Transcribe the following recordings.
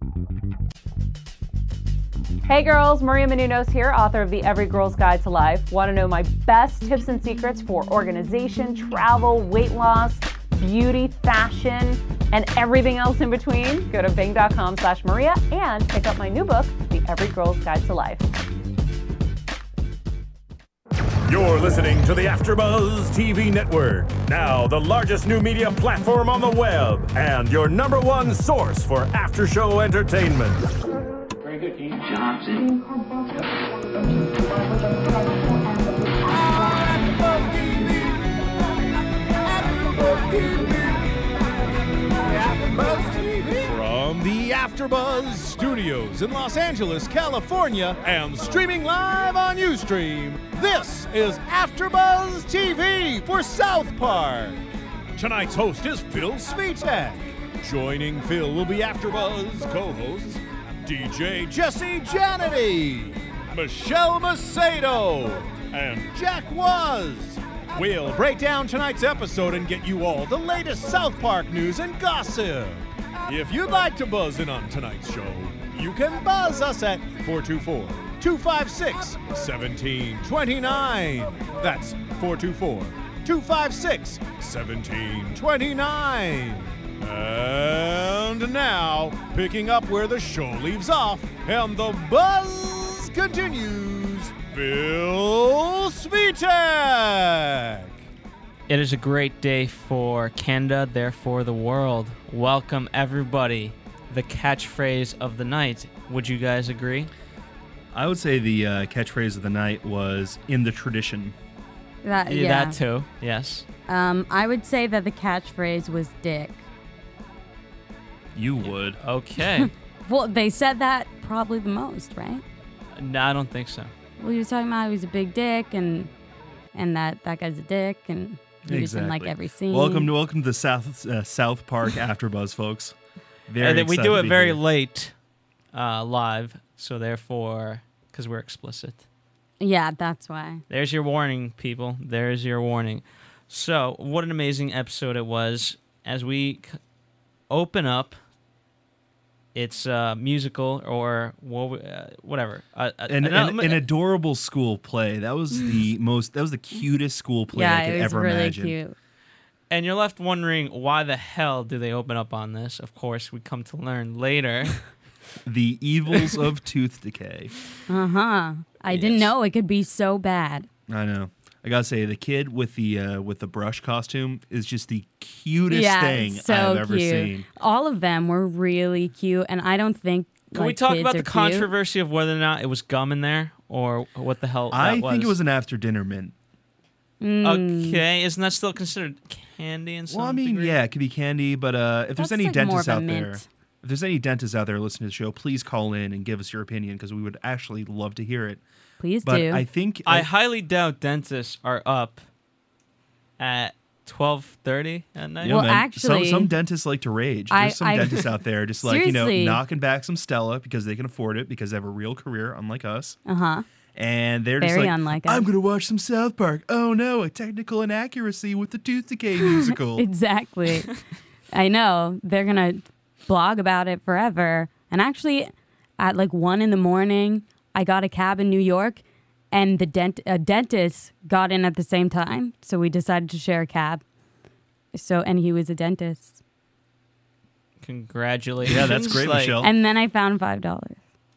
Hey girls, Maria Menounos here, author of The Every Girl's Guide to Life. Want to know my best tips and secrets for organization, travel, weight loss, beauty, fashion, and everything else in between? Go to bing.com/Maria and pick up my new book, The Every Girl's Guide to Life. You're listening to the AfterBuzz TV Network, now the largest new media platform on the web, and your number one source for after-show entertainment. Very good, Keith Johnson. From the AfterBuzz Studios in Los Angeles, California, and streaming live on Ustream, this is AfterBuzz TV for South Park. Tonight's host is Phil Svitek. Joining Phil will be AfterBuzz co-hosts DJ Jesse Janity, Michelle Macedo, and Jack Was. We'll break down tonight's episode and get you all the latest South Park news and gossip. If you'd like to buzz in on tonight's show, you can buzz us at 424-256-1729. That's 424-256-1729. And now, picking up where the show leaves off, and the buzz continues, Phil Svitek. It is a great day for Canada, therefore the world. Welcome, everybody. The catchphrase of the night. Would you guys agree? I would say the catchphrase of the night was "in the tradition." That too, yes. I would say that the catchphrase was "dick." You would. Okay. Well, they said that probably the most, right? No, I don't think so. Well, he was talking about he was a big dick, and that guy's a dick, and he was in like every scene. Welcome to the South Park AfterBuzz, folks. And then we do it very late, live, so therefore, because we're explicit. Yeah, that's why. There's your warning, people. There's your warning. So, what an amazing episode it was. As we open up, it's musical or whatever. An adorable school play. That was the cutest school play I could ever imagine. Yeah, it was really cute. And you're left wondering, why the hell do they open up on this? Of course, we come to learn later. The evils of tooth decay. I didn't know it could be so bad. I know. I gotta say, the kid with the brush costume is just the cutest thing I've ever seen. All of them were really cute, and I don't think. Can we talk about the controversy of whether or not it was gum in there or what the hell? I think it was an after-dinner mint. Okay, isn't that still considered candy in some Well, I mean, degree? yeah, it could be candy, but if there's any dentists out there. If there's any dentists out there listening to the show, please call in and give us your opinion, because we would actually love to hear it. Please but do. I highly doubt dentists are up at 12:30 at night. Yeah, well, man. actually, some dentists like to rage. There's some dentists out there just like, knocking back some Stella because they can afford it, because they have a real career, unlike us. And they're very just like, unlike us. I'm going to watch some South Park. Oh no, a technical inaccuracy with the Tooth Decay musical. Exactly. I know. They're going to blog about it forever. And actually, at like 1 a.m, I got a cab in New York, and a dentist got in at the same time. So we decided to share a cab. And he was a dentist. Congratulations. Yeah, that's great, Michelle. And then I found $5.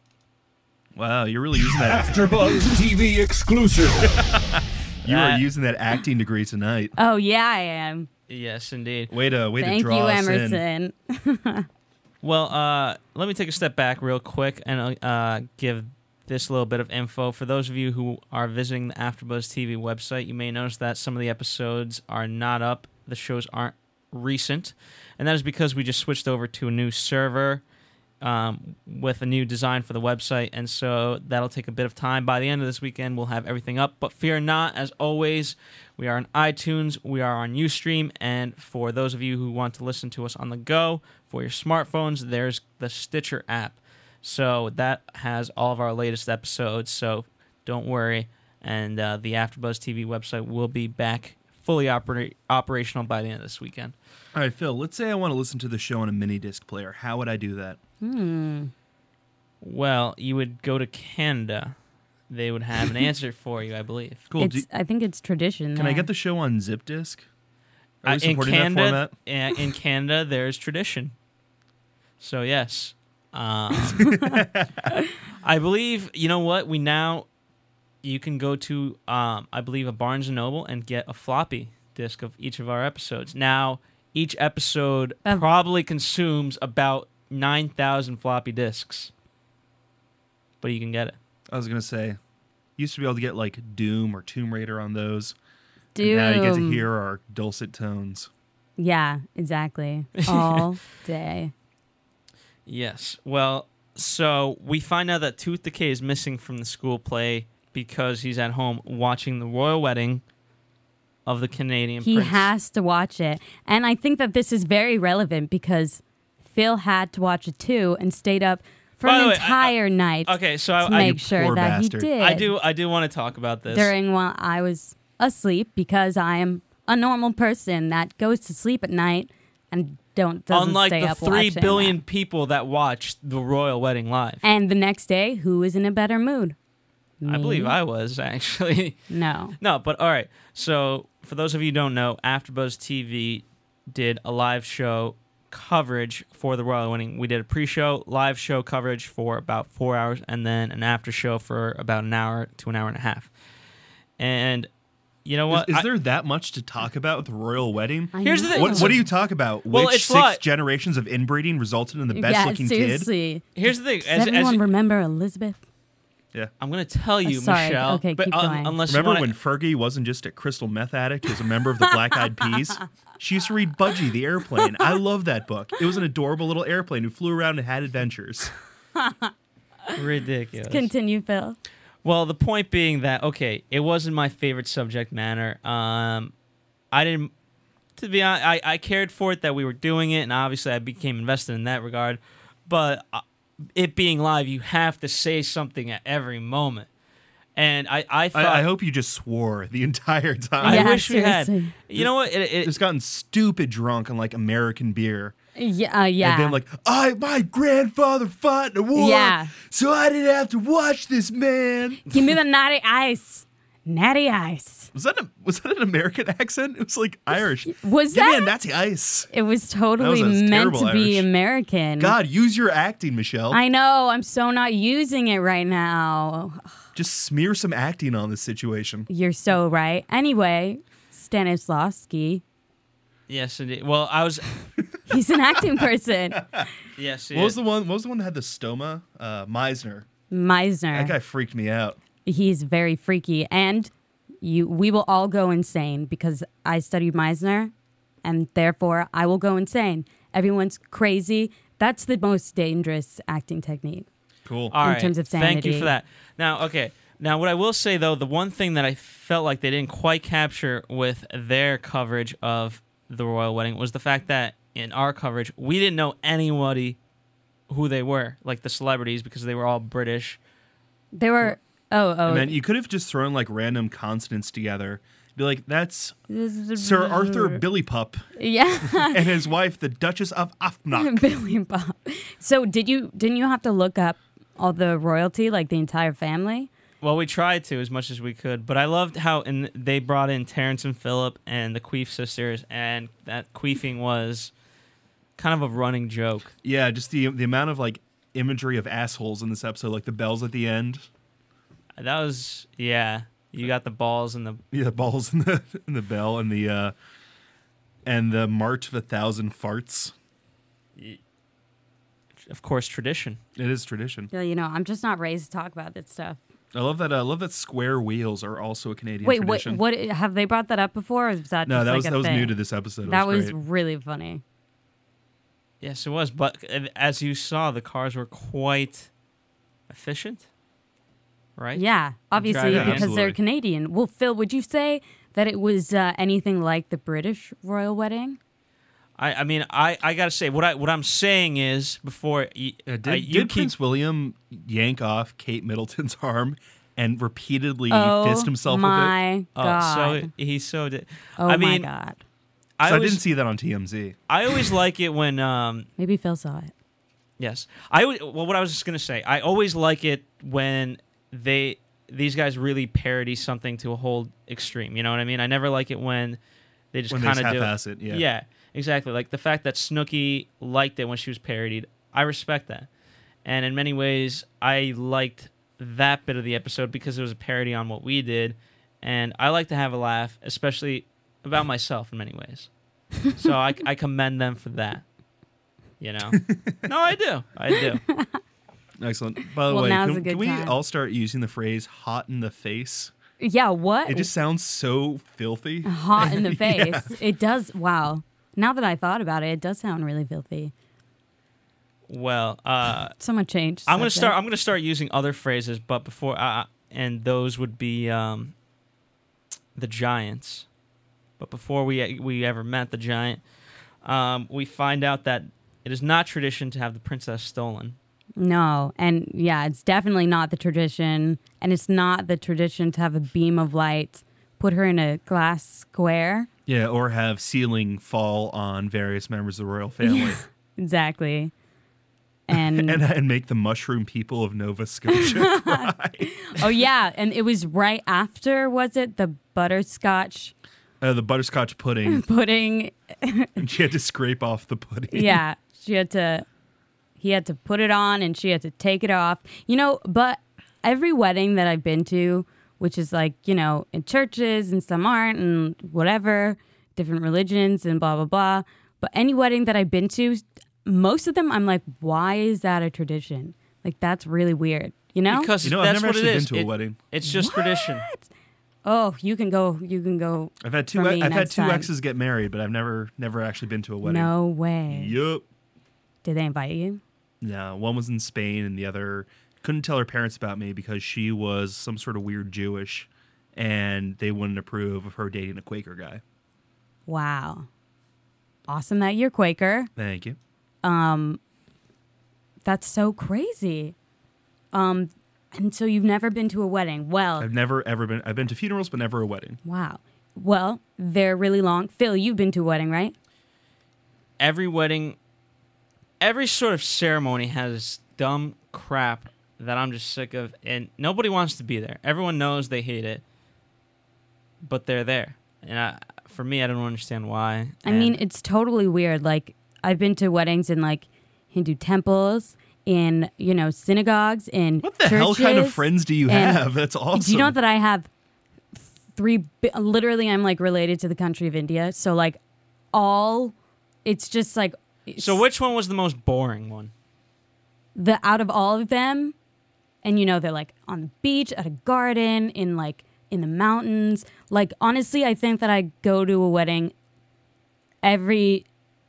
Wow, you're really using that. AfterBuzz TV exclusive. You are using that acting degree tonight. Oh, yeah, I am. Yes, indeed. Way to Thank draw you, us Emerson. in. Well, let me take a step back real quick and give this little bit of info. For those of you who are visiting the AfterBuzz TV website, you may notice that some of the episodes are not up. The shows aren't recent. And that is because we just switched over to a new server with a new design for the website. And so that'll take a bit of time. By the end of this weekend, we'll have everything up. But fear not, as always, we are on iTunes, we are on Ustream, and for those of you who want to listen to us on the go, for your smartphones, there's the Stitcher app. So that has all of our latest episodes, so don't worry. And the AfterBuzz TV website will be back fully operational by the end of this weekend. All right, Phil, let's say I want to listen to the show on a mini disc player. How would I do that? Well, you would go to Canada. They would have an answer for you, I believe. Cool. I think it's tradition. Can I get the show on zip disk? Are we supporting that format? In Canada, there's tradition. So, yes. I believe, you know what? You can go to, I believe, a Barnes & Noble and get a floppy disk of each of our episodes. Now, each episode probably consumes about 9,000 floppy disks. But you can get it. I was going to say, used to be able to get like Doom or Tomb Raider on those. Doom. And now you get to hear our dulcet tones. Yeah, exactly. All day. Yes. Well, so we find out that Tooth Decay is missing from the school play because he's at home watching the royal wedding of the Canadian prince. He has to watch it. And I think that this is very relevant because Phil had to watch it too and stayed up for an entire night. Okay, so to make sure that bastard. he did. I do want to talk about this. While I was asleep because I am a normal person that goes to sleep at night and doesn't Unlike stay the up 3 watching billion that. people that watched the royal wedding live. And the next day, who is in a better mood? Me? I believe I was, actually. No. No, but all right. So for those of you who don't know, AfterBuzz TV did a live show coverage for the royal wedding. We did a pre-show, live show coverage for about 4 hours, and then an after show for about an hour to an hour and a half. And you know what? Is there that much to talk about with the royal wedding? Here's the thing. What do you talk about? Well, Which it's 6 generations of inbreeding resulted in the best-looking seriously. kid? Here's the thing. Does everyone remember Elizabeth? Yeah. I'm going to tell you, Sorry. Michelle. Okay, but keep going. Unless Remember when Fergie wasn't just a crystal meth addict? She was a member of the Black Eyed Peas. She used to read Budgie the Airplane. I love that book. It was an adorable little airplane who flew around and had adventures. Ridiculous. Continue, Phil. Well, the point being that, okay, it wasn't my favorite subject matter. I didn't, to be honest, I cared for it that we were doing it, and obviously I became invested in that regard. But it being live, you have to say something at every moment. And I thought... I hope you just swore the entire time. I wish seriously. we had. You know what? Just gotten stupid drunk on like American beer. Yeah. And then like, my grandfather fought in a war, so I didn't have to watch this, man. Give me the natty ice. Natty ice. Was that an American accent? It was like Irish. Was Give that? me a natty ice. It was totally That was meant to terrible be Irish. American. God, use your acting, Michelle. I know. I'm so not using it right now. Just smear some acting on this situation. You're so right. Anyway, Stanislavski. Yes, indeed. Well, I was... He's an acting person. Yes, What was the one that had the stoma? Meisner. Meisner. That guy freaked me out. He's very freaky. And we will all go insane because I studied Meisner, and therefore I will go insane. Everyone's crazy. That's the most dangerous acting technique. Cool. All right. terms of Thank you sanity. for that. Now, okay. Now, what I will say, though, the one thing that I felt like they didn't quite capture with their coverage of the royal wedding was the fact that in our coverage, we didn't know anybody who they were, like the celebrities, because they were all British. They were... Oh. And then you could have just thrown like random consonants together. Be like, that's Sir Arthur Billypup. Yeah. And his wife, the Duchess of Afnach. Billy Bob. So didn't you have to look up all the royalty, like the entire family? Well, we tried to as much as we could, but I loved how they brought in Terrence and Philip and the Queef sisters, and that queefing was kind of a running joke. Yeah, just the amount of like imagery of assholes in this episode, like the bells at the end. That was, yeah. You got the balls and the balls in the bell and the March of 1,000 farts. Of course, tradition. It is tradition. Yeah, I'm just not raised to talk about that stuff. I love that square wheels are also a Canadian Wait, tradition. what have they brought that up before? Or is that No, just that was thing? new to this episode. That was great. really funny. Yes, it was. But as you saw, the cars were quite efficient, right? Yeah, obviously Yeah, because they're absolutely. Canadian. Well, Phil, would you say that it was anything like the British royal wedding? I mean, I gotta say what I'm saying is before Did Prince William yank off Kate Middleton's arm and repeatedly Oh fist himself with my god! so he so did. Oh I my mean, god! it? I always- didn't see that on TMZ. I always like it when Maybe Phil saw it. Yes. What I was just going to say, I always like it when these guys really parody something to a whole extreme. You know what I mean? I never like it when they just kind of do half-ass it. Yeah. Yeah, exactly. Like the fact that Snooki liked it when she was parodied. I respect that. And in many ways, I liked that bit of the episode because it was a parody on what we did. And I like to have a laugh, especially about myself in many ways. So I commend them for that. You know? No, I do. Excellent. By the Well, way, now's a can good we time. all start using the phrase "hot in the face"? Yeah, what? It just sounds so filthy. Hot in the face. It does. Wow. Now that I thought about it, it does sound really filthy. Well, Someone changed. I'm gonna start using other phrases, but before and those would be the Giants. But before we ever met the Giant, we find out that it is not tradition to have the princess stolen. No, and yeah, it's definitely not the tradition, and it's not the tradition to have a beam of light put her in a glass square. Yeah, or have ceiling fall on various members of the royal family. Exactly. And and make the mushroom people of Nova Scotia cry. oh yeah, and it was right after, was it the butterscotch The butterscotch pudding, pudding? and she had to scrape off the pudding. Yeah, he had to put it on and she had to take it off. You know, but every wedding that I've been to, which is like, you know, in churches and some aren't and whatever, different religions and blah, blah, blah. But any wedding that I've been to, most of them, I'm like, why is that a tradition? Like, that's really weird, you know? Because I've that's never what it actually is. been to a wedding. It's just tradition. Oh, you can go. I've had two. for me I've had next two time. exes get married, but I've never actually been to a wedding. No way. Yup. Did they invite you? No, one was in Spain, and the other couldn't tell her parents about me because she was some sort of weird Jewish, and they wouldn't approve of her dating a Quaker guy. Wow. Awesome that you're Quaker. Thank you. That's so crazy. And so you've never been to a wedding. Well, I've never ever been. I've been to funerals, but never a wedding. wow. Well, they're really long. Phil, you've been to a wedding, right? Every wedding, every sort of ceremony has dumb crap that I'm just sick of, and nobody wants to be there. Everyone knows they hate it, but they're there. And for me, I don't understand why. I mean, it's totally weird. Like, I've been to weddings in, like, Hindu temples, in, you know, synagogues, in What the hell kind of churches, friends do you and have? That's awesome. Do you know that I have literally, I'm, like, related to the country of India. So, like, it's just, like... So which one was the most boring one? Out of all of them, and, you know, they're, like, on the beach, at a garden, in the mountains. Like, honestly, I think that I go to a wedding every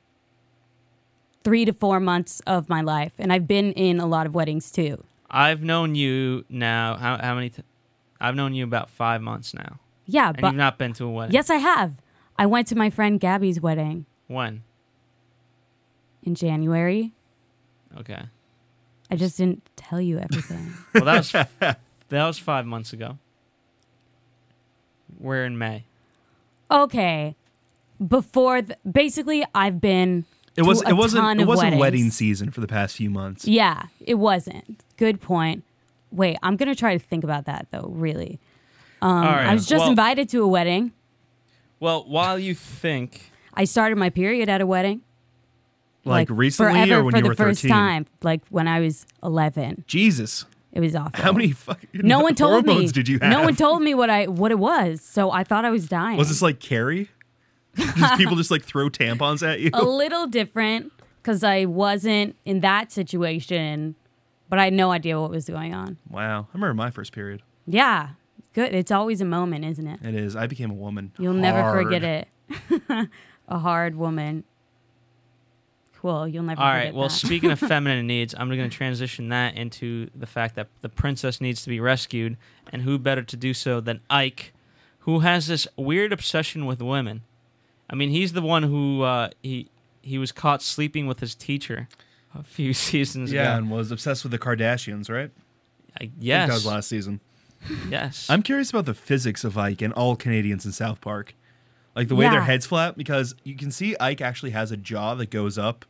3 to 4 months of my life, and I've been in a lot of weddings too. I've known you now. How many? I've known you about 5 months now. Yeah, And but you've not been to a wedding. yes, I have. I went to my friend Gabby's wedding When? in January. Okay. I just didn't tell you everything. Well, that was 5 months ago. We're in May. Okay, before basically, I've been. It wasn't weddings. wedding season for the past few months. Yeah, it wasn't. Good point. Wait, I'm gonna try to think about that though. Really, All right. I was just invited to a wedding. Well, while you think, I started my period at a wedding. Like recently, forever or when for you the were first 13? time, like when I was 11. Jesus, It was awful. how many fucking No one told me. hormones did you have? No one told me what it was, so I thought I was dying. Was this like Carrie? Just people just like throw tampons at you? A little different because I wasn't in that situation, but I had no idea what was going on. Wow, I remember my first period. Yeah, good. It's always a moment, isn't it? It is. I became a woman. You'll never Hard. forget it. A hard woman. Cool. You'll never all forget right. Well, that. speaking of feminine needs, I'm going to transition that into the fact that the princess needs to be rescued, and who better to do so than Ike, who has this weird obsession with women. I mean, he's the one who he was caught sleeping with his teacher a few seasons Yeah, ago. and was obsessed with the Kardashians, right? I think that Yes. was last season. Yes. I'm curious about the physics of Ike and all Canadians in South Park. Like the way their Yeah. heads flap, because you can see Ike actually has a jaw that goes up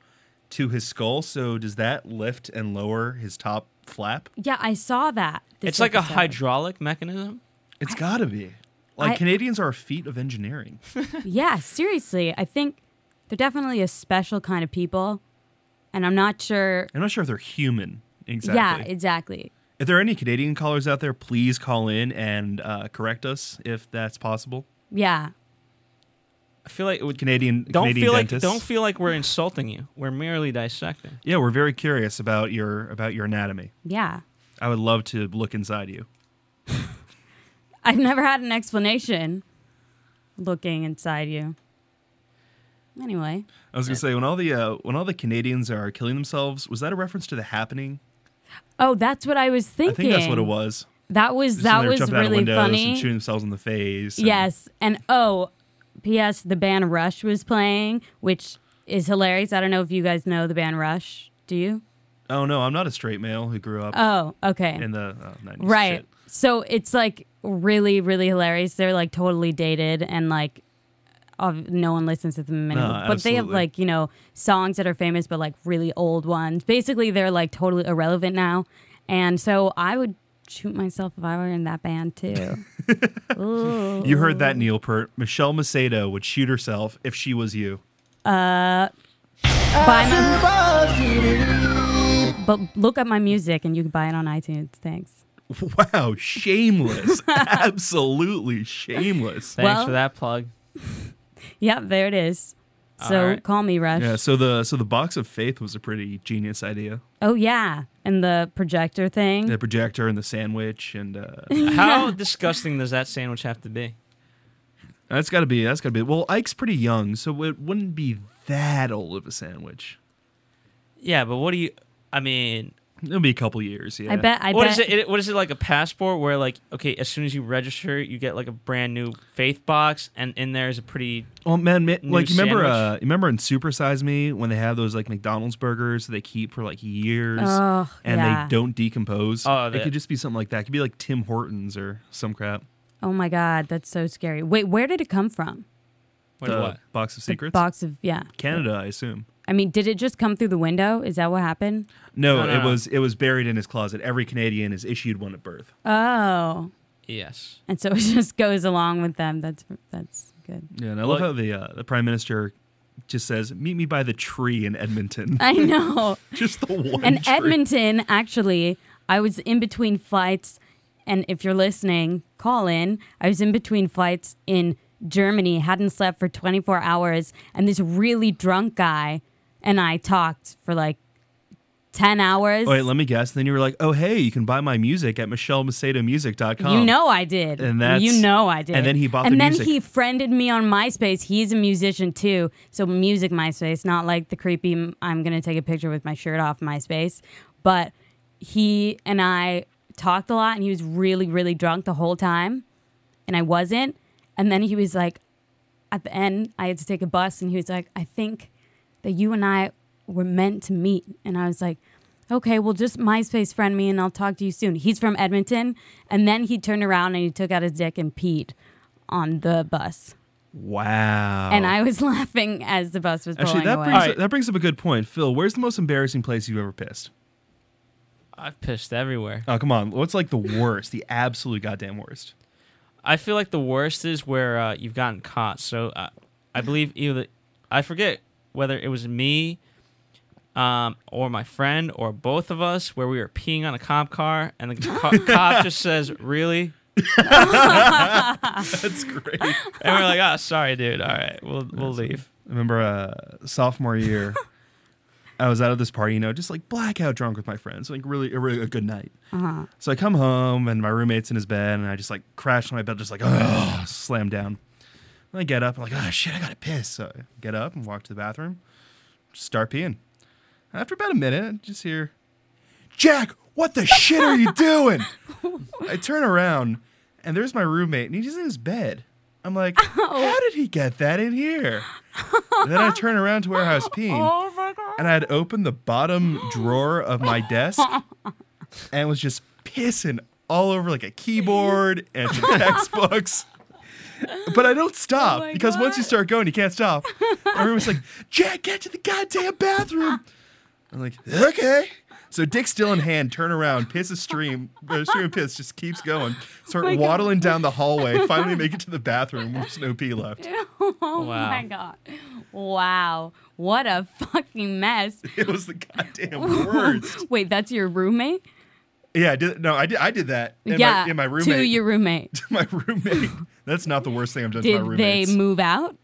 to his skull. So does that lift and lower his top flap? Yeah, I saw that. It's like a hydraulic mechanism. It's got to be. Canadians are a feat of engineering. Yeah, seriously. I think they're definitely a special kind of people. And I'm not sure. I'm not sure if they're human. Exactly. Yeah, exactly. If there are any Canadian callers out there, please call in and correct us if that's possible. Yeah. I feel like it would Canadian don't dentists. feel like we're insulting you. We're merely dissecting. Yeah, we're very curious about your anatomy. Yeah. I would love to look inside you. I've never had an explanation looking inside you. Anyway. I was gonna say when all the Canadians are killing themselves, was that a reference to The Happening? Oh, that's what I was thinking. I think that's what it was. That was Just when they're jumping out of really windows funny. and shooting themselves in the face. Yes. And P.S. the band Rush was playing, which is hilarious. I don't know if you guys know the band Rush. Do you? Oh no, I'm not a straight male who grew up Oh, okay. in the 90s. Right. Shit. So it's like really, really hilarious. They're like totally dated and like no one listens to them anymore. But they have absolutely. like, songs that are famous, but like really old ones. Basically, they're like totally irrelevant now. And so I would shoot myself if I were in that band too. Ooh. You heard that, Neil Peart. Michelle Macedo would shoot herself if she was you. But look up my music and you can buy it on iTunes. Thanks. Wow, shameless. Absolutely shameless. Thanks Well- for that plug. Yep, there it is. So All right. call me Rush. Yeah, so the box of faith was a pretty genius idea. Oh yeah, and the projector thing. The projector and the sandwich and How disgusting does that sandwich have to be? that's gotta be. Well, Ike's pretty young, so it wouldn't be that old of a sandwich. Yeah, but what do you? I mean, It'll be a couple years. Yeah, I bet. what is it? What is it like a passport where like as soon as you register, you get like a brand new faith box, and in there is a pretty Well, man, New like you sandwich? remember in Super Size Me when they have those like McDonald's burgers that they keep for like years Oh, and yeah. they don't decompose. Oh, it could just be something like that. It could be like Tim Hortons or some crap. Oh my God, that's so scary. Wait, where did it come from? wait, The what? box of The secrets. box of Canada, I assume. I mean, did it just come through the window? Is that what happened? No, No. it was buried in his closet. Every Canadian is issued one at birth. Oh, Yes. and so it just goes along with them. That's good. Yeah, and I love how the prime minister just says, "Meet me by the tree in Edmonton." I know. Just the one. And tree. Edmonton, actually, I was in between flights, and if you're listening, call in. I was in between flights in Germany, hadn't slept for 24 hours, and this really drunk guy and I talked for like 10 hours. Oh, wait, let me guess. Then you were like, "Oh, hey, you can buy my music at MichelleMacedomusic.com." You know I did. And that's- you know I did. and then he bought and the then music. he friended me on MySpace. He's a musician too. So music MySpace, not like the creepy I'm going to take a picture with my shirt off MySpace. But he and I talked a lot and he was really, really drunk the whole time. And I wasn't. And then he was like, at the end, I had to take a bus and he was like, "I think that you and I were meant to meet." And I was like, "Okay, well, just MySpace friend me and I'll talk to you soon." He's from Edmonton. And then he turned around and he took out his dick and peed on the bus. Wow. And I was laughing as the bus was Actually, pulling that away. that brings up a good point. Phil, where's the most embarrassing place you've ever pissed? I've pissed everywhere. Oh, come on. What's like the worst, the absolute goddamn worst? I feel like the worst is where you've gotten caught. So I believe I forget whether it was me or my friend or both of us where we were peeing on a cop car and the cop just says, "Really?" That's great. And we're like, "Oh, sorry, dude. All right, we'll leave." I remember sophomore year, I was out of this party, just like blackout drunk with my friends, like really a good night. Uh-huh. So I come home and my roommate's in his bed and I just like crash on my bed, just like slam down. And I get up, I'm like, "Oh shit, I gotta piss." So I get up and walk to the bathroom, just start peeing. After about a minute, I just hear, "Jack, what the shit are you doing?" I turn around and there's my roommate and he's in his bed. I'm like, "How did he get that in here?" And then I turn around to where I was peeing. Oh my God. And I had opened the bottom drawer of my desk and was just pissing all over like a keyboard and some textbooks. But I don't stop Oh my because once you God. start going, you can't stop. Everyone's like, "Jack, get to the goddamn bathroom." I'm like, okay. So dick still in hand, turn around, piss a stream of piss just keeps going. Start waddling down the hallway, finally make it to the bathroom with just no pee left. Oh Wow. my God. Wow. What a fucking mess. It was the goddamn worst. Wait, that's your roommate? Yeah, I did. No, I did that. And yeah, my roommate. to your roommate. My roommate. That's not the worst thing I've done to my Did roommates. they move out?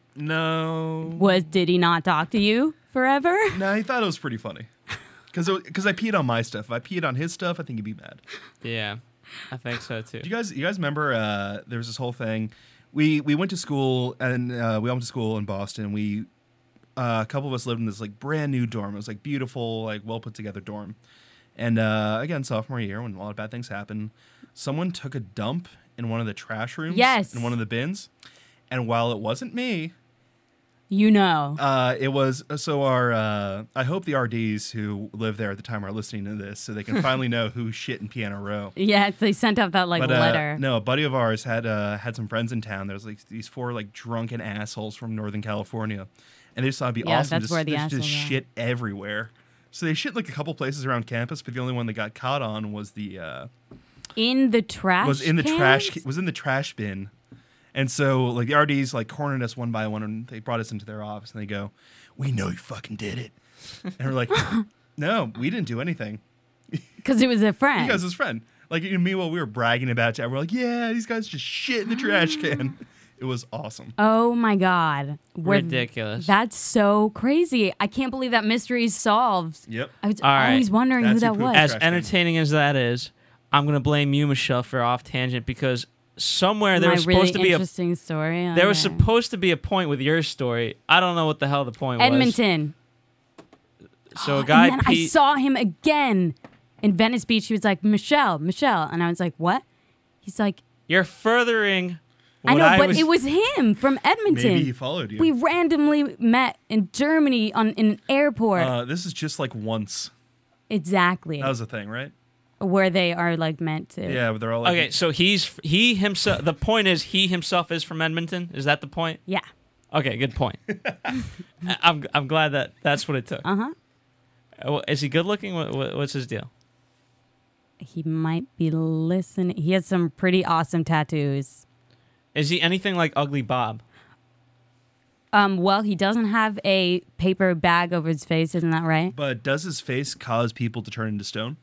No. Did he not talk to you forever? No, he thought it was pretty funny. Because I peed on my stuff. If I peed on his stuff, I think he'd be mad. Yeah, I think so too. You guys remember there was this whole thing. We went to school and we all went to school in Boston. We a couple of us lived in this like brand new dorm. It was like beautiful, like well put together dorm. And again, sophomore year, when a lot of bad things happen, someone took a dump in one of the trash rooms. Yes. In one of the bins. And while it wasn't me, You know. it was our. I hope the RDs who live there at the time are listening to this, so they can finally know who shit in Piano Row. Yeah, they sent out that letter. No, a buddy of ours had some friends in town. There's like these 4 like drunken assholes from Northern California, and they just thought it'd be awesome. That's where the just assholes are. shit everywhere. So they shit like a couple places around campus, but the only one that got caught on was in the trash. was in the cans? trash bin. And so, like, the RDs, like, cornered us one by one, and they brought us into their office, and they go, "We know you fucking did it." And we're like, "No, we didn't do anything." Because it was a friend. Because his friend. Like, meanwhile, we were bragging about it. We're like, "Yeah, these guys just shit in the trash can." It was awesome. Oh, my God. Ridiculous. That's so crazy. I can't believe that mystery is solved. Yep. I was All right. always wondering who That's that who was. pooped As trash can. entertaining as that is, I'm gonna blame you, Michelle, for off tangent because somewhere there My was really supposed to be a interesting story. there was Okay. supposed to be a point with your story. I don't know what the hell the point Edmonton. was. So a guy And then I peed. saw him again in Venice Beach. He was like, Michelle. And I was like, what? He's like, You're furthering. I what know, but was- it was him from Edmonton. Maybe he followed you. We randomly met in Germany in an airport. This is just like once. Exactly. That was the thing, right? Where they are like meant to. Yeah, but they're all like, Okay, so he himself. The point is he himself is from Edmonton. Is that the point? Yeah. Okay, good point. I'm glad that that's what it took. Is he good looking? What's his deal? He might be listening. He has some pretty awesome tattoos. Is he anything like Ugly Bob? Well, he doesn't have a paper bag over his face, isn't that right? But does his face cause people to turn into stone?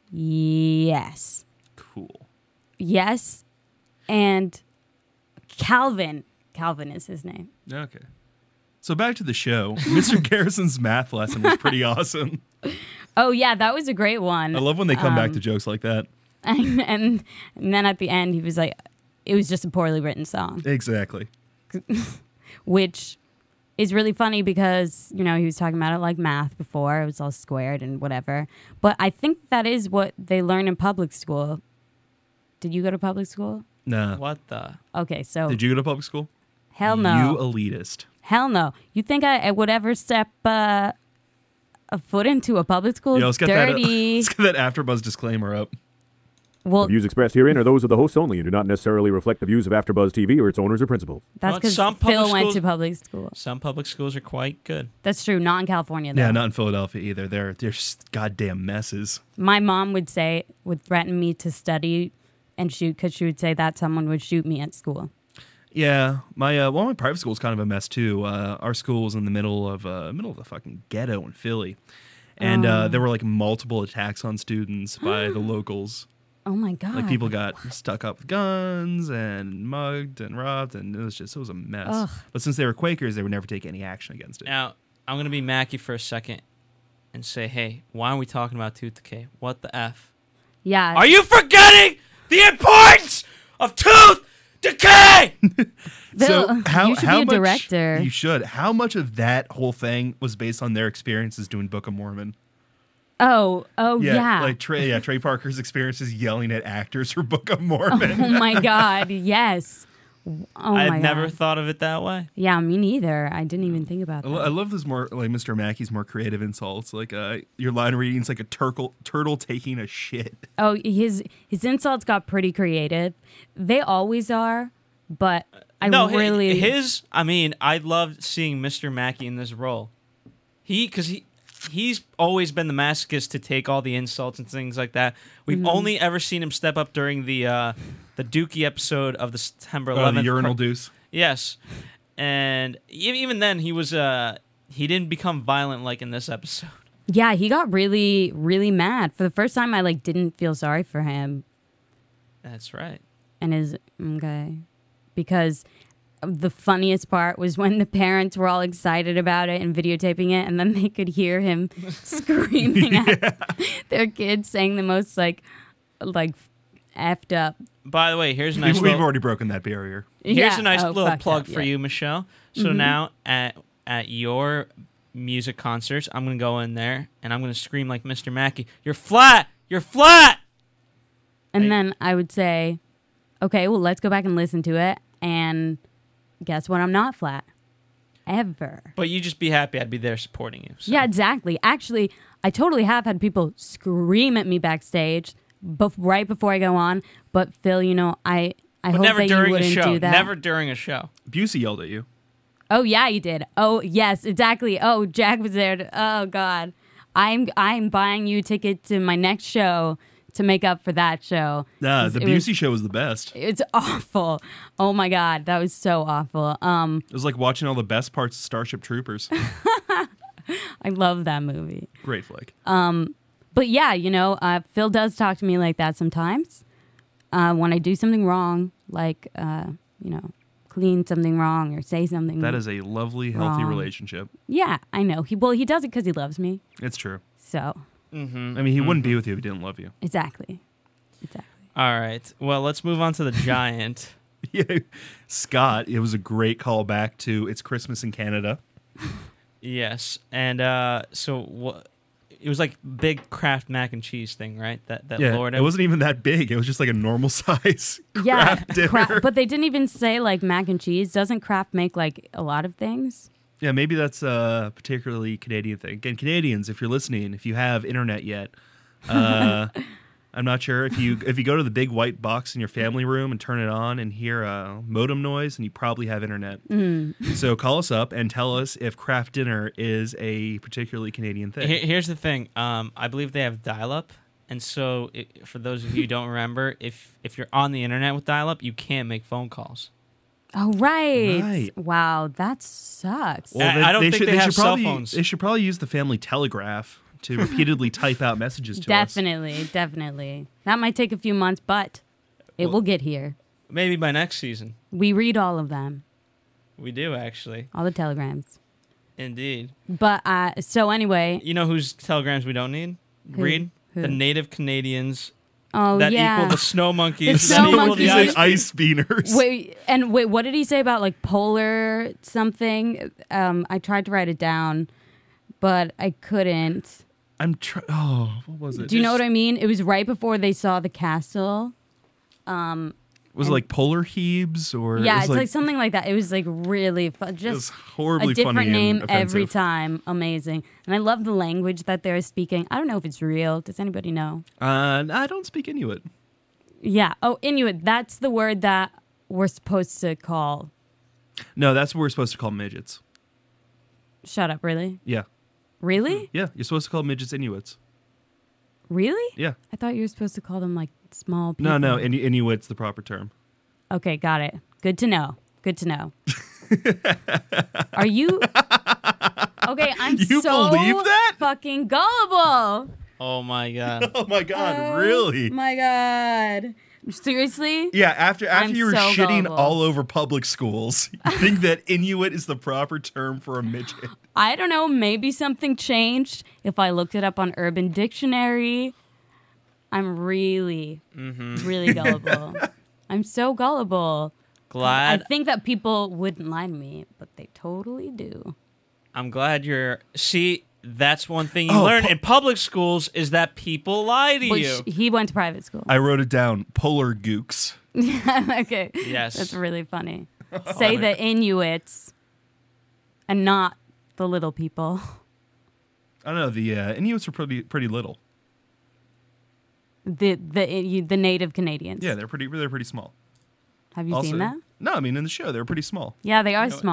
Yes. Cool. Yes. And Calvin. Calvin is his name. Okay. So back to the show. Mr. Garrison's math lesson was pretty awesome. Oh, yeah, that was a great one. I love when they come back to jokes like that. and then at the end, he was like, it was just a poorly written song, Exactly. which is really funny because, you know, he was talking about it like math before. It was all squared and whatever. But I think that is what they learn in public school. Did you go to public school? Nah. What the? Okay, so Did you go to public school? hell no. You elitist. Hell no. You think I would ever step a foot into a public school? Yeah, let's get Dirty. let's get that AfterBuzz disclaimer up. Well, The views expressed herein are those of the hosts only and do not necessarily reflect the views of AfterBuzz TV or its owners or principals. that's Well, because some public Phil went schools- to public school. Some public schools are quite good. That's true. Not in California, though. Yeah, not in Philadelphia either. They're just goddamn messes. My mom would threaten me to study and shoot because she would say that someone would shoot me at school. Yeah, my private school is kind of a mess too. Our school was in the middle of the fucking ghetto in Philly, and there were like multiple attacks on students by the locals. Oh my God. Like people got stuck up with guns and mugged and robbed, and it was a mess. Ugh. But since they were Quakers, they would never take any action against it. Now, I'm going to be Mackie for a second and say, hey, why aren't we talking about tooth decay? What the F? Yeah. Are you forgetting the importance of tooth decay? Phil, you should be a much, director. You should. How much of that whole thing was based on their experiences doing Book of Mormon? Oh, yeah. Like Trey Parker's experiences yelling at actors for Book of Mormon. Oh my God. Yes. Oh my God. I'd never thought of it that way. Yeah, me neither. I didn't even think about that. I love this more like Mr. Mackey's more creative insults. Like your line reading's like a turtle taking a shit. Oh, his insults got pretty creative. They always are, but I I mean, I loved seeing Mr. Mackey in this role. Because he's always been the masochist to take all the insults and things like that. We've only ever seen him step up during the Dookie episode of the September 11th. The urinal deuce. Yes, and even then he was he didn't become violent like in this episode. Yeah, he got really, really mad. For the first time, I didn't feel sorry for him. That's right. And because the funniest part was when the parents were all excited about it and videotaping it, and then they could hear him screaming at their kids, saying the most effed up. By the way, here's a nice. We've already broken that barrier. Here's a nice little plug up, for you, Michelle. So now at your music concerts, I'm gonna go in there and I'm gonna scream like Mr. Mackey, "You're flat! You're flat!" And then I would say, okay, well, let's go back and listen to it. And guess what? I'm not flat. Ever. But you just be happy I'd be there supporting you. So. Yeah, exactly. Actually, I totally have had people scream at me backstage right before I go on. But Phil, I hope never that you during a wouldn't show. do that. Never during a show. Busey yelled at you. Oh, yeah, you did. Oh, yes, exactly. Oh, Jack was there. Oh, God. I'm buying you a ticket to my next show to make up for that show. The Busey show was the best. It's awful. Oh, my God. That was so awful. It was like watching all the best parts of Starship Troopers. I love that movie. Great flick. But yeah, Phil does talk to me like that sometimes. When I do something wrong, clean something wrong or say something. That is a lovely, healthy relationship. Yeah, I know. He does it because he loves me. It's true. So. Mm-hmm. I mean, he wouldn't be with you if he didn't love you. Exactly. All right. Well, let's move on to the Giant. Yeah, Scott. It was a great callback to It's Christmas in Canada. Yes, and so what? It was like big Kraft mac and cheese thing, right? That Lord. It wasn't even that big. It was just like a normal size Kraft dinner. But they didn't even say mac and cheese. Doesn't Kraft make a lot of things? Yeah, maybe that's a particularly Canadian thing. Again, Canadians, if you're listening, if you have internet yet, I'm not sure if you go to the big white box in your family room and turn it on and hear a modem noise, and you probably have internet. So call us up and tell us if Kraft dinner is a particularly Canadian thing. Here's the thing. I believe they have dial-up, and so for those of you who don't remember, if you're on the internet with dial-up, you can't make phone calls. Oh, right. Right. Wow, that sucks. Well, I don't think they have cell phones. They should probably use the family telegraph to repeatedly type out messages to us. Definitely. That might take a few months, but it will get here. Maybe by next season. We read all of them. We do, actually. All the telegrams. Indeed. But, so anyway. You know whose telegrams we don't need? Read? Who? The native Canadians. Oh, that yeah. equal the snow monkeys. The snow equal monkeys. the ice beaners. Wait, what did he say about polar something? I tried to write it down, but I couldn't. What was it? Do you know what I mean? It was right before they saw the castle. Was it like polar heaves or? Yeah, it's like something like that. It was really fun. Just it was horribly a different funny name and every offensive. time. Amazing. And I love the language that they're speaking. I don't know if it's real. Does anybody know? I don't speak Inuit. Yeah. Oh, Inuit. That's the word that we're supposed to call. No, that's what we're supposed to call midgets. Shut up. Really? Yeah. Really? Yeah, you're supposed to call midgets Inuits. Really? Yeah. I thought you were supposed to call them small people. No, Inuit's the proper term. Okay, got it. Good to know. Are you... Okay, I'm You so believe that? fucking gullible. Oh, my God. Oh my God, really? My God. Seriously? Yeah, after I'm you were so shitting gullible. all over public schools, you think that Inuit is the proper term for a midget? I don't know. Maybe something changed. If I looked it up on Urban Dictionary, I'm really gullible. I'm so gullible. Glad. I think that people wouldn't lie to me, but they totally do. I'm glad you're... See, that's one thing you learn in public schools is that people lie to you. He went to private school. I wrote it down. Polar gooks. Okay. Yes. That's really funny. Say the Inuits and not the little people. I don't know. The Inuits are pretty little. The native Canadians. Yeah, they're pretty small. Have you seen that? No, I mean in the show they're pretty small. Yeah, they are small.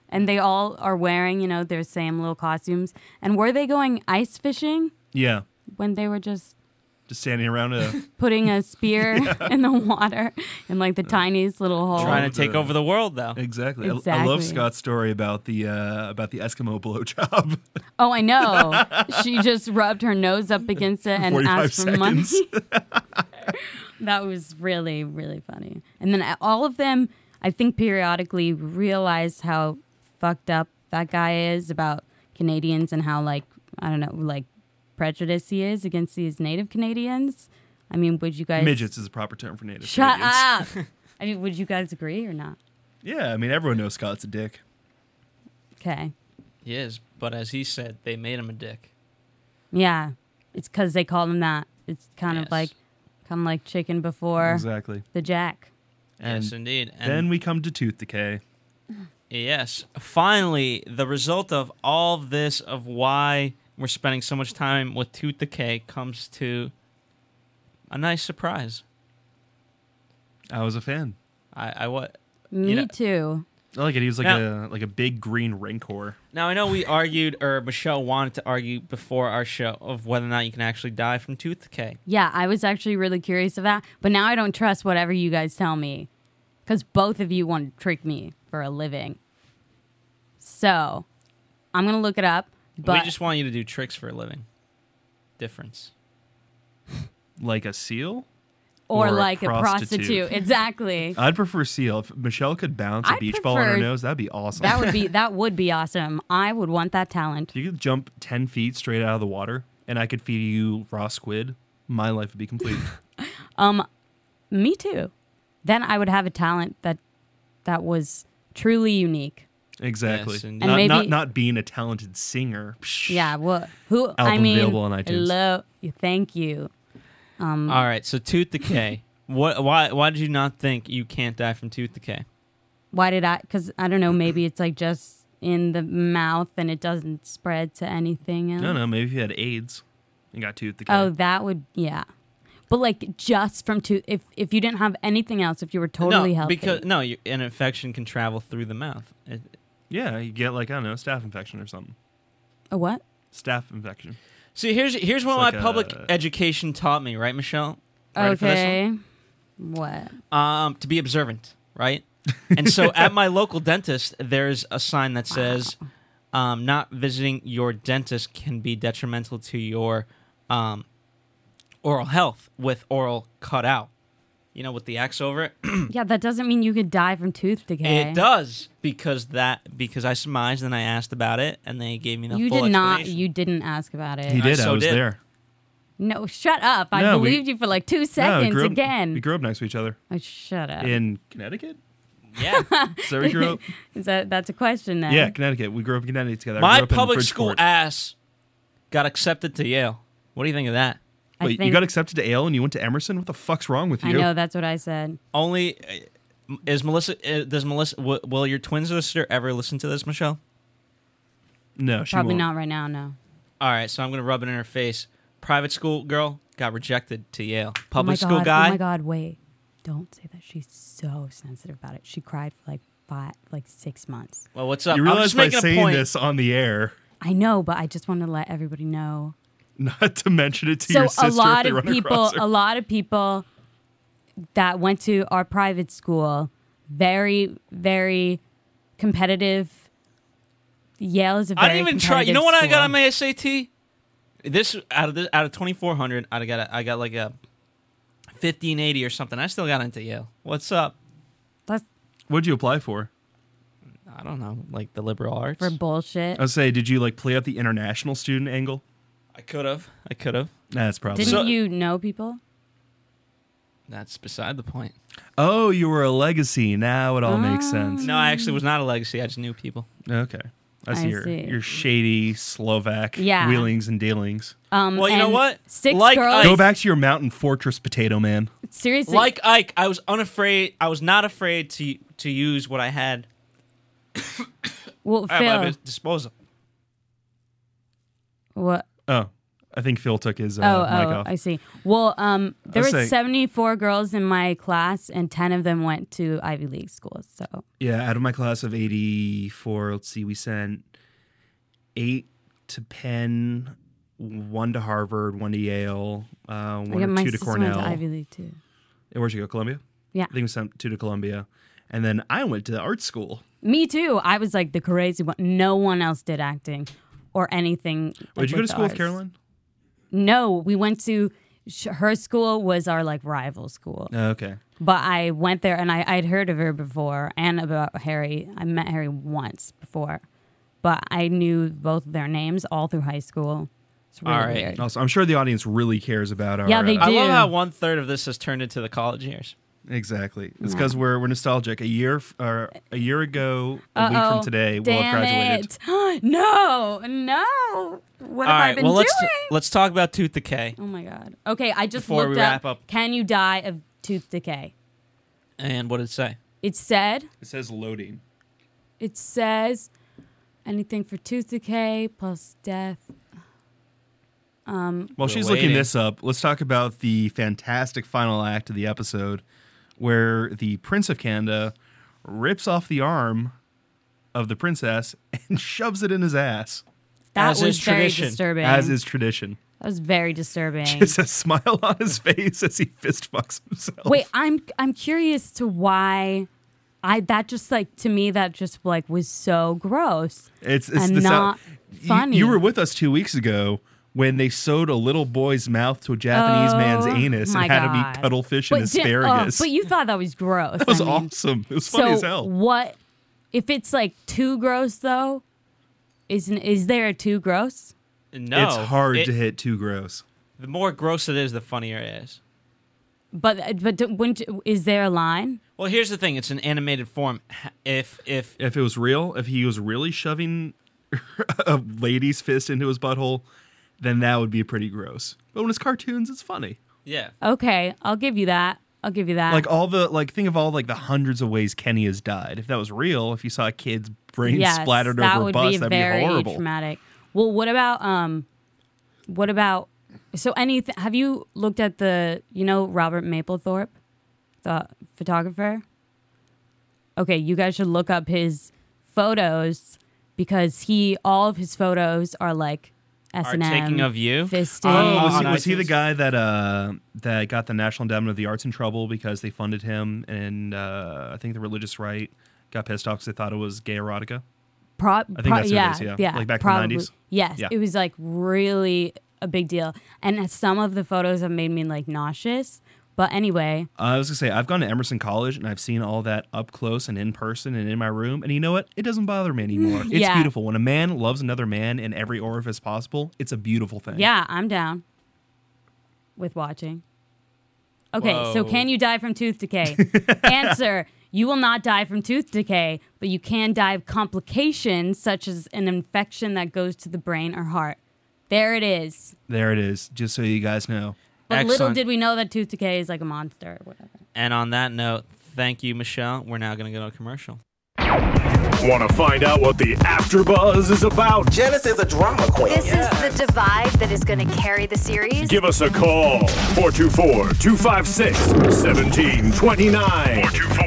And they all are wearing, their same little costumes. And were they going ice fishing Yeah. when they were just Just standing around putting a spear in the water in like the tiniest little hole? Trying to take over the world, though. Exactly. I love Exactly. Scott's story about the Eskimo blowjob. Oh, I know. She just rubbed her nose up against it and 45 asked for money. seconds. That was really, really funny. And then all of them, I think, periodically realize how fucked up that guy is about Canadians and how, like, I don't know, like, prejudice he is against these Native Canadians. I mean, would you guys... Midgets is a proper term for Native Shut Canadians. up! I mean, would you guys agree or not? Yeah, I mean, everyone knows Scott's a dick. Okay. He is, but as he said, they made him a dick. Yeah. It's because they called him that. It's kind Yes. of like chicken before Exactly. the jack. And Yes, indeed. And then we come to tooth decay. yes, finally, the result of all of this, of why we're spending so much time with tooth decay, comes to a nice surprise. I was a fan. I what? Me too. I like it. He was like Now- a big green rancor. Now, I know we argued, or Michelle wanted to argue before our show, of whether or not you can actually die from tooth decay. Yeah, I was actually really curious of that, but now I don't trust whatever you guys tell me because both of you want to trick me for a living. So I'm going to look it up, but We just want you to do tricks for a living. Difference. Like a seal? or or a like a prostitute. prostitute. Exactly. I'd prefer seal. If Michelle could bounce a I'd beach ball on her prefer- nose, that'd be awesome. That would be awesome. I would want that talent. If you could jump 10 feet straight out of the water and I could feed you raw squid, my life would be complete. Me too. Then I would have a talent that was truly unique. Exactly. Yes, indeed. And maybe- not being a talented singer. Psh. Yeah. Well, who? I Album mean, available on iTunes. hello. Thank you. All right, so tooth decay. Why did you not think you can't die from tooth decay? Why did I? Because I don't know. Maybe it's like just in the mouth and it doesn't spread to anything else. No, maybe if you had AIDS and got tooth decay. Oh, that would, yeah. But like just from tooth, if you didn't have anything else, if you were totally no, healthy. because an infection can travel through the mouth. Yeah, you get like, I don't know, staph infection or something. A what? Staph infection. See, here's what It's my like public a- education taught me, right, Michelle? Ready for this Okay. What? one? To be observant, right? And so at my local dentist, there's a sign that says, "Not visiting your dentist can be detrimental to your oral health with oral cut out." You know, with the X over it. Yeah, that doesn't mean you could die from tooth decay. It does because I surmised and I asked about it, and they gave me the You full did not. explanation. You didn't ask about it. He did. I so was did. there. No, shut up. I No, we- believed you for like 2 No, seconds we again. grew up next to each other. Oh, shut up. In Connecticut? Yeah. Is that where you grew up? That's a question then. Yeah, Connecticut. We grew up in Connecticut together. I My grew up in public school Bridgeport. ass got accepted to Yale. What do you think of that? I Wait, you think- got accepted to Yale and you went to Emerson? What the fuck's wrong with you? I know, that's what I said. Only is Melissa? Does Melissa? Will your twin sister ever listen to this, Michelle? No, she Probably won't. not right now, no. All right, so I'm gonna rub it in her face. Private school girl got rejected to Yale. Oh my Public school God, guy. Oh my God, wait. Don't say that. She's so sensitive about it. She cried for like 6 months. Well, what's up? You I'm realize just by making a saying point. this on the air, I know, but I just want to let everybody know. not to mention it to So your sister a lot if they of run people, across her. a lot of people that went to our private school, very, very competitive. Yale is a very I didn't even try. You know what I got on competitive my SAT? This out of 2,400, I got like a 1580 or something. I still got into Yale. What's up? That's What'd you apply for? I don't know, like the liberal arts. for bullshit. I was say, did you like play up the international student angle? I could have. That's probably. Didn't So- you know people? That's beside the point. Oh, you were a legacy. Now it all makes sense. No, I actually was not a legacy. I just knew people. Okay. I see, see. your shady Slovak Yeah. wheelings and dealings. Well, you know And what? 6 Like girls. Go back to your mountain fortress, potato man. Seriously, Like Ike, I was unafraid. I was not afraid to use what I had well, at my Phil. disposal. What? Oh, I think Phil took his mic off. I see. Well, there Let's were say- 74 girls in my class, and 10 of them went to Ivy League schools. So Yeah, out of my class of 84, let's see, we sent 8 to Penn, 1 to Harvard, 1 to Yale, 1 I got or my 2 to sister Cornell. went to Ivy League too. Where'd you go, Columbia? Yeah. I think we sent 2 to Columbia. And then I went to art school. Me too. I was like the crazy one. No one else did acting or anything. Wait, did you go to school with ours. Caroline? No, we went to her school was our like rival school. Okay. But I went there and I'd heard of her before and about Harry. I met Harry once before, but I knew both of their names all through high school. It's really All right. weird. Also, I'm sure the audience really cares about our... Yeah, they I do. love how 1/3 of this has turned into the college years. Exactly. It's because we're nostalgic. A year ago, a week from today, we'll have graduated. It. No. What All have I right, been well, doing? let's talk about tooth decay. Oh my god. Okay, I just Before we looked wrap up. Can you die of tooth decay? And what did it say? It said. It says loading. It says anything for tooth decay plus death. While she's looking this up, let's talk about the fantastic final act of the episode where the Prince of Canada rips off the arm of the princess and shoves it in his ass, That As was is very tradition. disturbing. as is tradition. That was very disturbing. Just a smile on his face as he fist fucks himself. Wait, I'm curious to why that just like to me that just like was so gross. it's and the not funny. You were with us 2 weeks ago when they sewed a little boy's mouth to a Japanese man's anus my and had him God. eat cuttlefish and asparagus. But you thought that was gross. That was I mean, awesome. It was funny as So hell. what if it's like too gross though? Is there a too gross? No. It's hard to hit too gross. The more gross it is, the funnier it is. But is there a line? Well, here's the thing. It's an animated form. If If it was real, if he was really shoving a lady's fist into his butthole, then that would be pretty gross. But when it's cartoons, it's funny. yeah. Okay, I'll give you that. Like think of all like the hundreds of ways Kenny has died. If that was real, if you saw a kid's brain Yes, splattered that over a would bus, be that'd very be horrible. traumatic. Well, what about so anything? Have you looked at Robert Mapplethorpe, the photographer? Okay, you guys should look up his photos because all of his photos are like S&M. taking of you? Fisting. Was he the guy that got the National Endowment of the Arts in trouble because they funded him and I think the religious right got pissed off because they thought it was gay erotica? I think that's what it is, yeah. Like back in the probably. 90s? Yes, Yeah. it was like really a big deal. And some of the photos have made me like nauseous. But anyway, I was going to say, I've gone to Emerson College and I've seen all that up close and in person and in my room. And you know what? It doesn't bother me anymore. It's Yeah. beautiful. When a man loves another man in every orifice possible, it's a beautiful thing. yeah, I'm down with watching. Okay, so Whoa. can you die from tooth decay? Answer, you will not die from tooth decay, but you can die of complications such as an infection that goes to the brain or heart. There it is. There it is, just so you guys know. But little Excellent. did we know that tooth decay is like a monster or whatever. And on that note, thank you, Michelle. We're now going to go to a commercial. Want to find out what the AfterBuzz is about? Janice is a drama queen. This is the divide that is going to carry the series. Give us a call. 424-256-1729.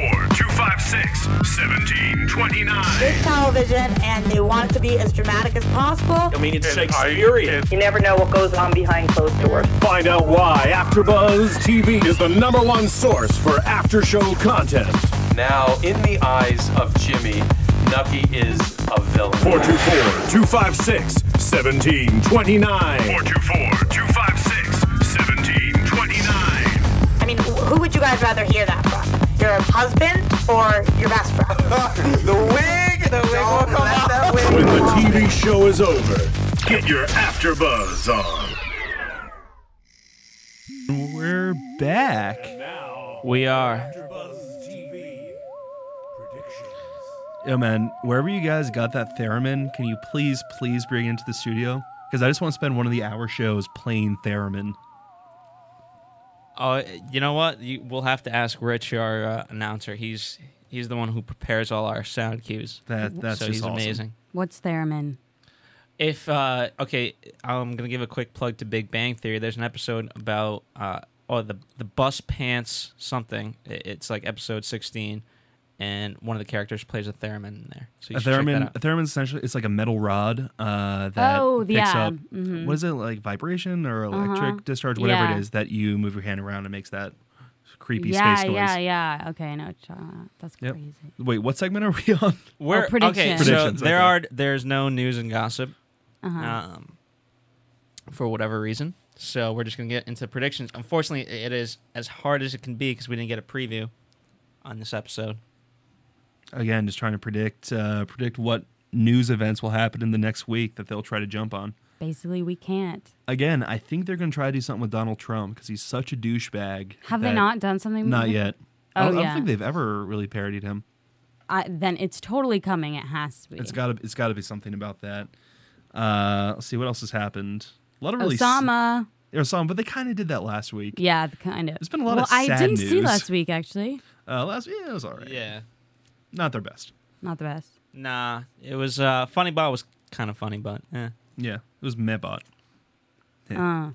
424-256-1729. It's television, and they want it to be as dramatic as possible. I mean, it's Shakespearean. You never know what goes on behind closed doors. Find out why AfterBuzz TV is the #1 source for after-show content. Now, in the eyes of Jimmy, Nucky is a villain. 424-256-1729. 424-256-1729. I mean, who would you guys rather hear that from? Your husband or your best friend? The wig will come out. When the TV show is over, get your AfterBuzz on. We're back. We are. Yo, man, wherever you guys got that theremin, can you please bring it into the studio? Because I just want to spend one of the hour shows playing theremin. Oh, you know what? We'll have to ask Rich, our announcer. He's the one who prepares all our sound cues. That's so just he's awesome. amazing. What's theremin? If okay, I'm gonna give a quick plug to Big Bang Theory. There's an episode about the bus pants something. It's like episode 16, and one of the characters plays a theremin in there. So you should check that out. A theremin essentially it's like a metal rod that picks up what is it, like vibration or electric discharge, whatever it is that you move your hand around and makes that creepy space noise. Yeah. Okay, I know what you're talking about. That's crazy. Wait, what segment are we on? Predictions. Okay, so there's no news and gossip. For whatever reason. So we're just going to get into predictions. Unfortunately, it is as hard as it can be because we didn't get a preview on this episode. Again, just trying to predict what news events will happen in the next week that they'll try to jump on. Basically, we can't. Again, I think they're going to try to do something with Donald Trump because he's such a douchebag. Have they not done something with Not him? yet. I don't think they've ever really parodied him. Then it's totally coming. It has to be. It's got to be something about that. Let's see what else has happened. A lot of really Osama, but they kind of did that last week. Yeah, kind of. There's been a lot of I sad didn't news. see last week actually. It was all right. Yeah, not their best. Not the best. Nah, it was Funny Bot was kind of funny, but yeah, it was Mebot. Yeah.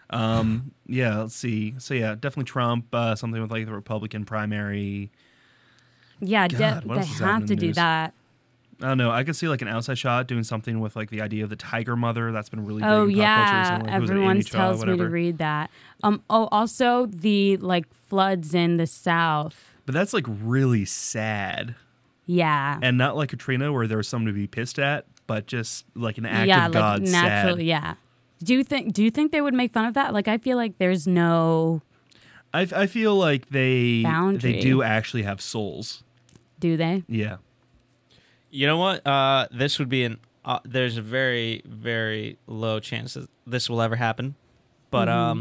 Yeah, let's see. So yeah, definitely Trump. Something with like the Republican primary. Yeah, God, what they else is happening have to in the do news? that. I don't know. I could see like an outside shot doing something with like the idea of the tiger mother. That's been really big Oh in pop culture yeah, recently. Who was it, everyone Amy Shaw, tells me to whatever. read that. Also the like floods in the South. But that's like really sad. Yeah. And not like Katrina where there was something to be pissed at, but just like an act of like God natural, sad. yeah. Do you think they would make fun of that? Like I feel like there's no I feel like they boundary. do actually have souls. Do they? Yeah. you know what? This would be there's a very, very low chance that this will ever happen. But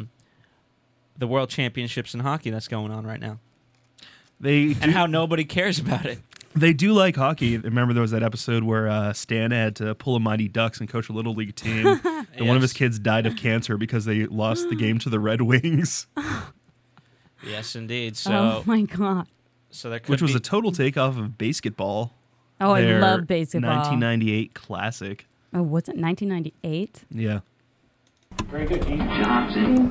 the World Championships in hockey that's going on right now. And how nobody cares about it. They do like hockey. Remember there was that episode where Stan had to pull a Mighty Ducks and coach a Little League team. And one of his kids died of cancer because they lost the game to the Red Wings. Yes, indeed. So, oh, my God. So there could Which was be a total takeoff of basketball. Oh, I Their love basketball. 1998 classic. Oh, was it 1998? Yeah. Very good, Keith Johnson.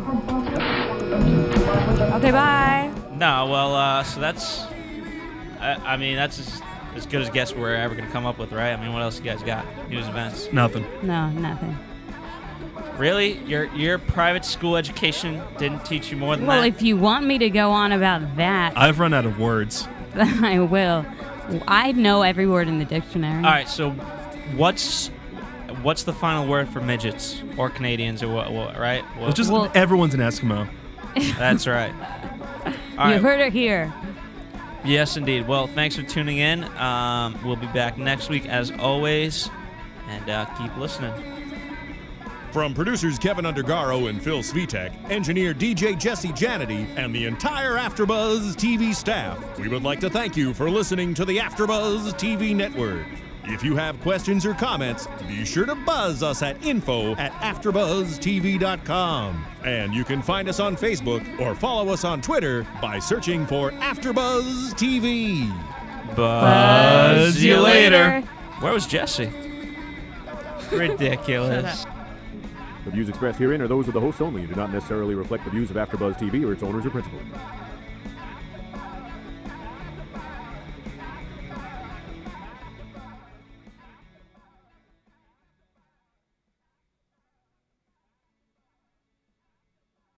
Okay, bye. No, well, so that's... I mean, that's as good as guess we're ever going to come up with, right? I mean, what else you guys got? News events? Nothing. No, nothing. Really? Your private school education didn't teach you more than Well, that? if you want me to go on about that, I've run out of words. then I will. I know every word in the dictionary. All right, so what's the final word for midgets or Canadians or what right? Well, just everyone's an Eskimo. That's right. All You right. heard it here. Yes, indeed. Well, thanks for tuning in. We'll be back next week as always, and keep listening. From producers Kevin Undergaro and Phil Svitek, engineer DJ Jesse Janity, and the entire AfterBuzz TV staff, we would like to thank you for listening to the AfterBuzz TV network. If you have questions or comments, be sure to buzz us at info@AfterBuzzTV.com. And you can find us on Facebook or follow us on Twitter by searching for AfterBuzz TV. Buzz you later. Where was Jesse? Ridiculous. The views expressed herein are those of the hosts only and do not necessarily reflect the views of AfterBuzz TV or its owners or principals.